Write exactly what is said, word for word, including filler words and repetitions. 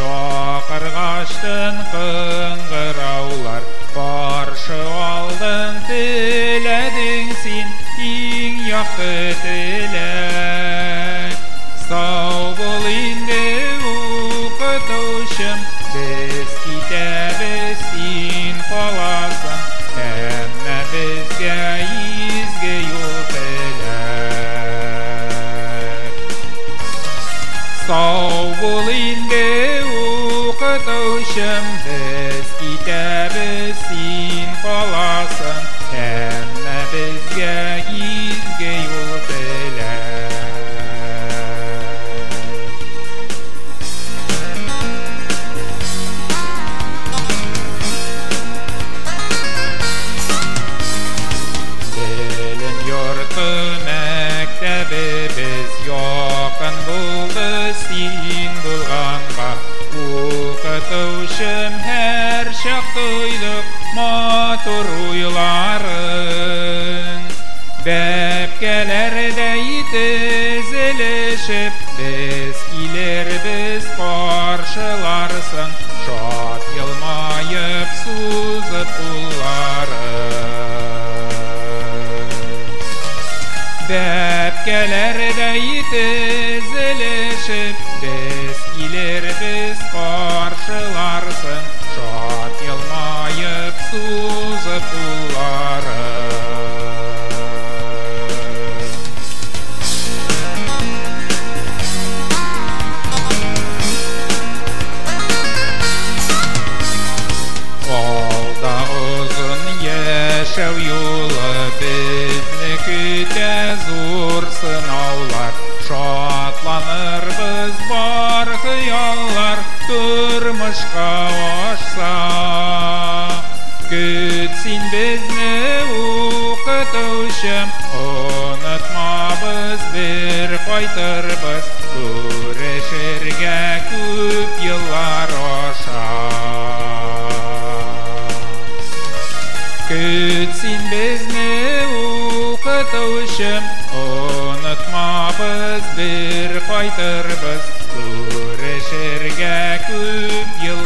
шақырғаштың қыңғыраулар, баршы алдың тіләдің сен, ең яқты тілек. Сау бол енді оқытушым, біз китәбіз сен қаласың, әмма бізге изге жол тілек. Сау бол енді оқытушым, біз китәбіз сен қаласың, әмма бізге изге жол тілек. Білім йорты мәктәбебіз якын болды сен болғанға, оқытушым әр шақ тойдық матур ойларын. Бәпкәләрдәй тізілішіп, біз келербіз қаршыларсың, шат елмайып сузып қолларын. Бәпкәләрдәй тізілішіп, біз келербіз қаршыларсың, шат елмайып сузып қолларын. Алда ұзын яшәү юлы, бізні күтә зур сынаулар, шатланырбыз бар хыяллар, тормышка ашса. Көт син безне укытучым, онытмабыз бер кайтырбыз, күрешергә күп еллар аша. Көт син безне укытучым, онытмабыз бер кайтырбыз, күрешергә күп еллар